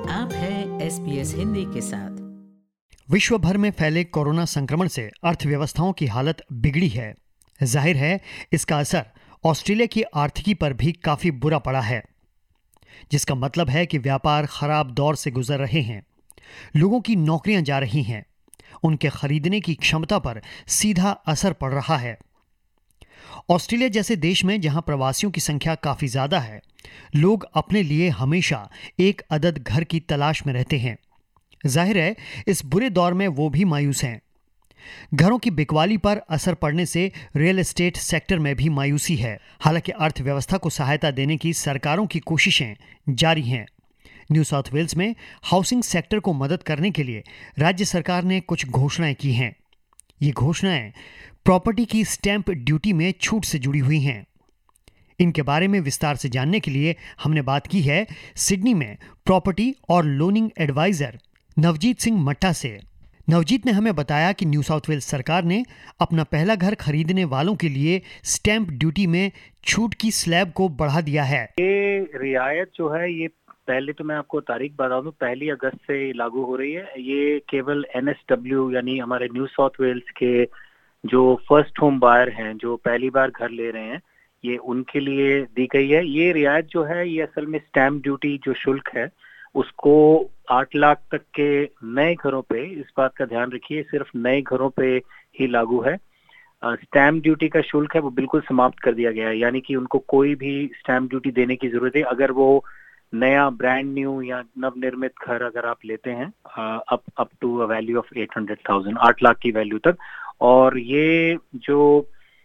आप हैं SBS हिंदी के साथ। विश्व भर में फैले कोरोना संक्रमण से अर्थव्यवस्थाओं की हालत बिगड़ी है। जाहिर है इसका असर ऑस्ट्रेलिया की आर्थिकी पर भी काफी बुरा पड़ा है, जिसका मतलब है कि व्यापार खराब दौर से गुजर रहे हैं। लोगों की नौकरियां जा रही हैं, उनके खरीदने की क्षमता पर सीधा असर पड़ रहा है। ऑस्ट्रेलिया जैसे देश में जहां प्रवासियों की संख्या काफी ज्यादा है, लोग अपने लिए हमेशा एक अदद घर की तलाश में रहते हैं। जाहिर है इस बुरे दौर में वो भी मायूस हैं। घरों की बिकवाली पर असर पड़ने से रियल एस्टेट सेक्टर में भी मायूसी है। हालांकि अर्थव्यवस्था को सहायता देने की सरकारों की कोशिशें जारी हैं। न्यू साउथ वेल्स में हाउसिंग सेक्टर को मदद करने के लिए राज्य सरकार ने कुछ घोषणाएं की हैं। ये घोषणाएं प्रॉपर्टी की स्टैंप ड्यूटी में छूट से जुड़ी हुई हैं। इनके बारे में विस्तार से जानने के लिए हमने बात की है सिडनी में प्रॉपर्टी और लोनिंग एडवाइजर नवजीत सिंह मट्टा से। नवजीत ने हमें बताया कि न्यू साउथ वेल्स सरकार ने अपना पहला घर खरीदने वालों के लिए स्टैंप ड्यूटी में छूट की स्लैब को बढ़ा दिया है। ये रियायत जो है, ये पहले तो मैं आपको तारीख बता दूं, 1 अगस्त से लागू हो रही है। ये केवल NSW यानी हमारे न्यू साउथ वेल्स के जो फर्स्ट होम बायर हैं, जो पहली बार घर ले रहे हैं, ये उनके लिए दी गई है। ये रियायत जो है, ये असल में स्टैंप ड्यूटी जो शुल्क है उसको 8 लाख तक के नए घरों पे, इस बात का ध्यान रखिए, सिर्फ नए घरों पे ही लागू है। स्टैंप ड्यूटी का शुल्क है वो बिल्कुल समाप्त कर दिया गया है, यानी कि उनको कोई भी स्टैंप ड्यूटी देने की जरूरत है अगर वो नया ब्रांड न्यू या नवनिर्मित घर अगर आप लेते हैं up to a value of 800,000, 8 lakh की वैल्यू तक। और ये जो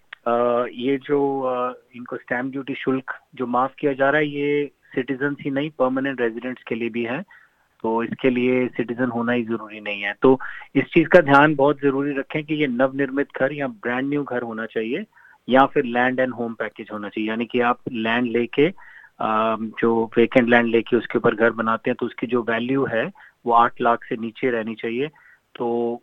इनको स्टैंप ड्यूटी शुल्क जो माफ किया जा रहा है, ये सिटीजन ही नहीं, परमानेंट रेजिडेंट्स के लिए भी है। तो इसके लिए सिटीजन होना ही जरूरी नहीं है। तो इस चीज का ध्यान बहुत जरूरी रखें कि ये नवनिर्मित घर या ब्रांड न्यू घर होना चाहिए, या फिर लैंड एंड होम पैकेज होना चाहिए। यानी कि आप लैंड लेके, जो वेकेंट लैंड लेके उसके ऊपर घर बनाते हैं, तो उसकी जो वैल्यू है वो 8 लाख से नीचे रहनी चाहिए। तो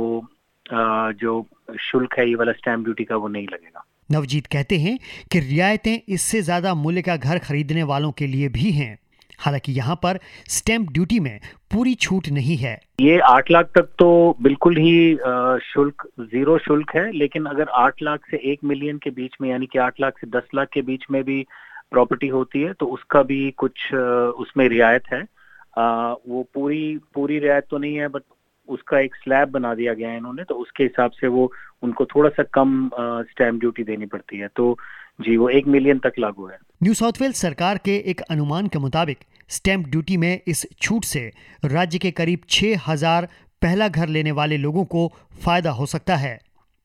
जो शुल्क है ये वाला स्टैंप ड्यूटी का, वो नहीं लगेगा। नवजीत कहते हैं कि रियायतें इससे ज्यादा मूल्य का घर खरीदने वालों के लिए भी हैं। हालांकि यहाँ पर स्टैंप ड्यूटी में पूरी छूट नहीं है। ये 8 लाख तक तो बिल्कुल ही शुल्क, जीरो शुल्क है। लेकिन अगर 8 लाख से 1 मिलियन के बीच में, यानी कि 8 लाख से 10 लाख के बीच में भी प्रॉपर्टी होती है, तो उसका भी कुछ उसमें रियायत है। वो पूरी रियायत तो नहीं है, बट उसका एक स्लैब बना दिया गया है इन्होंने, तो उसके हिसाब से वो उनको थोड़ा सा कम स्टैंप ड्यूटी देनी पड़ती है। तो जी, वो 1 मिलियन तक लागू है। न्यू साउथ वेल्स सरकार के एक अनुमान के मुताबिक स्टैंप ड्यूटी में इस छूट से राज्य के करीब 6,000 पहला घर लेने वाले लोगों को फायदा हो सकता है।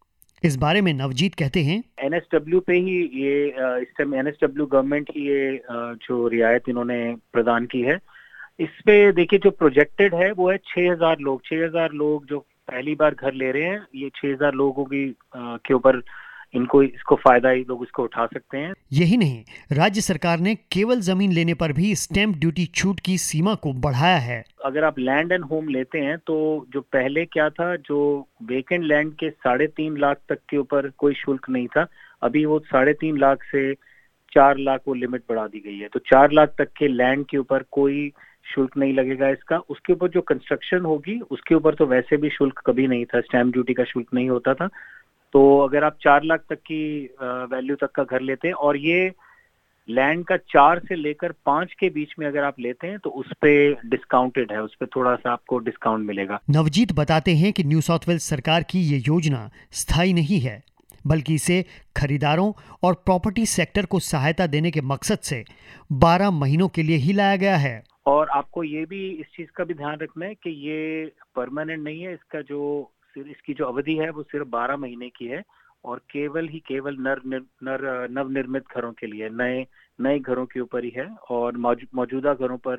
इस बारे में नवजीत कहते हैं, NSW पे ही ये इस टाइम NSW गवर्नमेंट ही ये जो रियायत इन्होंने प्रदान की है, इस पे देखिए जो प्रोजेक्टेड है वो है 6,000 लोग जो पहली बार घर ले रहे हैं। ये 6,000 लोगों की के ऊपर इसको फायदा ही लोग इसको उठा सकते हैं। यही नहीं, राज्य सरकार ने केवल जमीन लेने पर भी स्टैंप ड्यूटी छूट की सीमा को बढ़ाया है। अगर आप लैंड एंड होम लेते हैं, तो जो पहले क्या था, जो वेकेंट लैंड के 3.5 लाख तक के ऊपर कोई शुल्क नहीं था, अभी वो 3.5 लाख से 4 लाख वो लिमिट बढ़ा दी गई है। तो 4 लाख तक के लैंड के ऊपर कोई शुल्क नहीं लगेगा इसका। उसके ऊपर जो कंस्ट्रक्शन होगी उसके ऊपर तो वैसे भी शुल्क कभी नहीं था, स्टैंप ड्यूटी का शुल्क नहीं होता था। तो अगर आप 4 लाख तक की वैल्यू तक का घर लेते हैं, और ये लैंड का 4 से लेकर 5 के बीच में अगर आप लेते हैं, तो उस पे डिस्काउंटेड है, उस पे थोड़ा सा आपको डिस्काउंट मिलेगा। नवजीत बताते हैं कि न्यू साउथ वेल्स सरकार की ये योजना स्थायी नहीं है, बल्कि इसे खरीदारों और प्रॉपर्टी सेक्टर को सहायता देने के मकसद से 12 महीनों के लिए ही लाया गया है। और आपको ये भी इस चीज का भी ध्यान रखना है कि ये परमानेंट नहीं है। इसकी जो अवधि है वो सिर्फ 12 महीने की है, और केवल नवनिर्मित घरों के लिए, नए घरों के ऊपर ही है, और मौजूदा घरों पर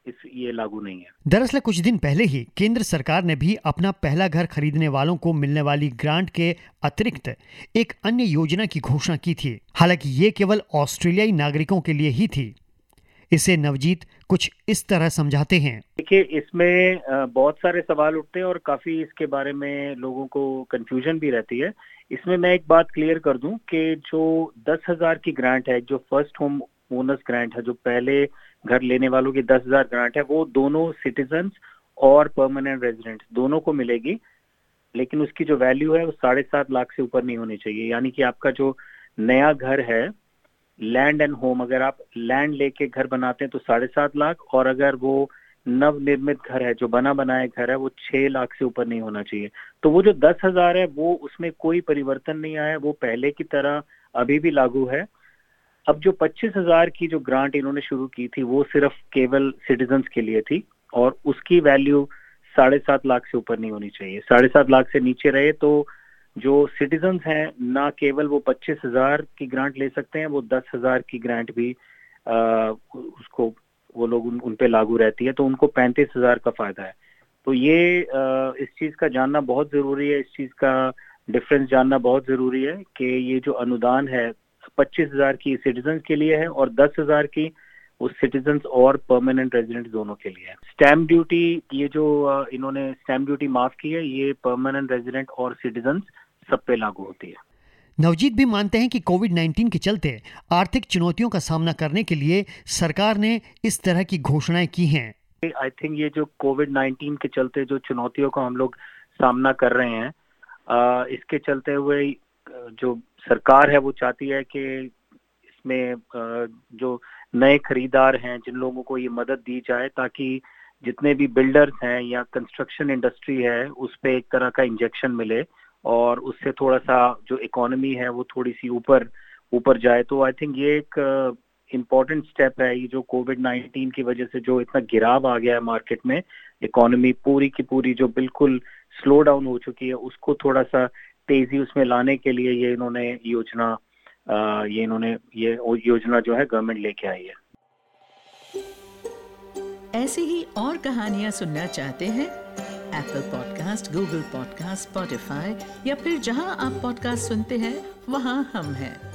ये लागू नहीं है। दरअसल कुछ दिन पहले ही केंद्र सरकार ने भी अपना पहला घर खरीदने वालों को मिलने वाली ग्रांट के अतिरिक्त एक अन्य योजना की घोषणा की थी। हालांकि ये केवल ऑस्ट्रेलियाई नागरिकों के लिए ही थी। इसे नवजीत कुछ इस तरह समझाते हैं। देखिए, इसमें बहुत सारे सवाल उठते हैं और काफी इसके बारे में लोगों को कंफ्यूजन भी रहती है। इसमें मैं एक बात क्लियर कर दूं कि जो 10,000 की ग्रांट है, जो फर्स्ट होम ओनर्स ग्रांट है, जो पहले घर लेने वालों की 10,000 ग्रांट है, वो दोनों सिटीजन्स और परमानेंट रेजिडेंट्स दोनों को मिलेगी, लेकिन उसकी जो वैल्यू है वो 7.5 लाख से ऊपर नहीं होनी चाहिए। यानी कि आपका जो नया घर है, लैंड एंड होम, अगर आप लैंड लेके घर बनाते हैं तो 7.5 लाख, और अगर वो नवनिर्मित घर है, जो बना बनाया घर है, वो 6 लाख से ऊपर नहीं होना चाहिए। तो वो जो 10,000 है वो उसमें कोई परिवर्तन नहीं आया, वो पहले की तरह अभी भी लागू है। अब जो 25,000 की जो ग्रांट इन्होंने शुरू की थी वो सिर्फ केवल सिटीजन्स के लिए थी, और उसकी वैल्यू 7.5 लाख से ऊपर नहीं होनी चाहिए। 7.5 लाख से नीचे रहे तो जो सिटीजन्स हैं ना केवल वो 25,000 की ग्रांट ले सकते हैं, वो 10,000 की ग्रांट भी उसको वो लोग उन पे लागू रहती है, तो उनको 35,000 का फायदा है। तो ये इस चीज का जानना बहुत जरूरी है, इस चीज का डिफरेंस जानना बहुत जरूरी है कि ये जो अनुदान है 25,000 की सिटीजन्स के लिए है और 10,000 की उस सिटीजन्स और परमानेंट रेजिडेंट दोनों के लिए है। स्टैम्प ड्यूटी, ये जो इन्होंने स्टैम्प ड्यूटी माफ की है, ये परमानेंट रेजिडेंट और सिटीजन्स सब पे लागू होती है। नवजीत भी मानते हैं कि कोविड-19 के चलते आर्थिक चुनौतियों का सामना करने के लिए सरकार ने इस तरह की घोषणाएं की हैं। आई थिंक ये जो कोविड-19 के चलते जो चुनौतियों का हम लोग सामना कर रहे हैं, इसके चलते हुए जो सरकार है वो चाहती है कि इसमें जो नए खरीदार हैं, जिन लोगों को ये मदद दी जाए, ताकि जितने भी बिल्डर्स हैं या कंस्ट्रक्शन इंडस्ट्री है उस पे एक तरह का इंजेक्शन मिले और उससे थोड़ा सा जो इकोनॉमी है वो थोड़ी सी ऊपर जाए। तो आई थिंक ये एक इम्पोर्टेंट स्टेप है। ये जो कोविड-19 की वजह से जो इतना गिराव आ गया है मार्केट में, इकोनॉमी पूरी की पूरी जो बिल्कुल स्लो डाउन हो चुकी है, उसको थोड़ा सा तेजी उसमें लाने के लिए ये योजना जो है गवर्नमेंट लेके आई है। ऐसी ही और कहानियां सुनना चाहते हैं? Apple podcast, Google podcast, Spotify या फिर जहां आप पॉडकास्ट सुनते हैं वहां हम हैं।